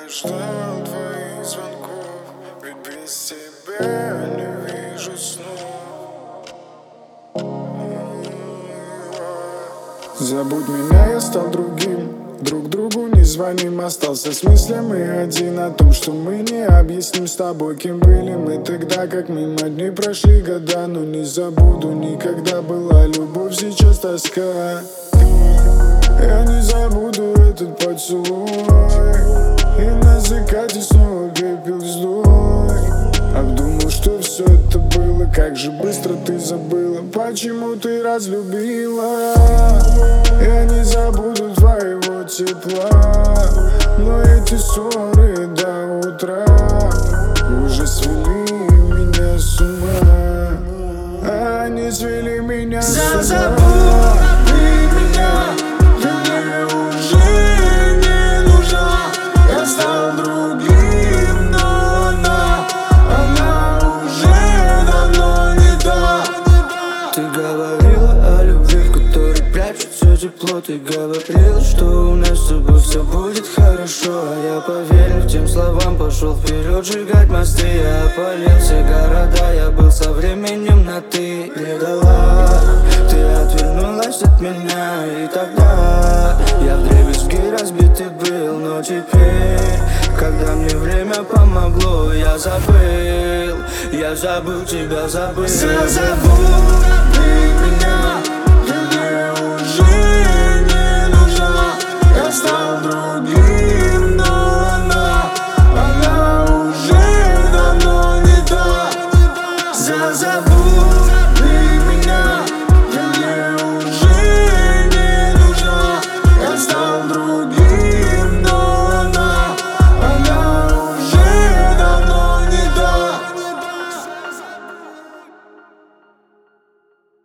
ждал твоих звонков, ведь без тебя не вижу снов. Забудь меня, я стал другим, друг другу не звоним. Остался с мыслями один о том, что мы не объясним с тобой, кем были мы тогда. Как мимо дней прошли года, но не забуду никогда. Была любовь, сейчас тоска. Я не забуду этот поцелуй, и на закате снова пепел злой. Обдумал, что все это было, как же быстро ты забыла, почему ты разлюбила. Я не забуду твоего тепла, но эти ссоры до утра уже свели меня с ума. Они свели меня с ума. Забудь меня, ты мне уже не нужна. Я стал другим, но она уже давно не та. Ты говорила о любви, в которой прячется тепло. Ты говорила, что у нас с тобой все будет хорошо. А я поверил тем словам, пошел вперед сжигать мосты. Я опалил все города, я был со временем на ты. Предала, ты отвернулась от меня, и тогда я вдребезги разбитый был. Но теперь, когда мне время помогло, я забыл тебя, забыл. Забудь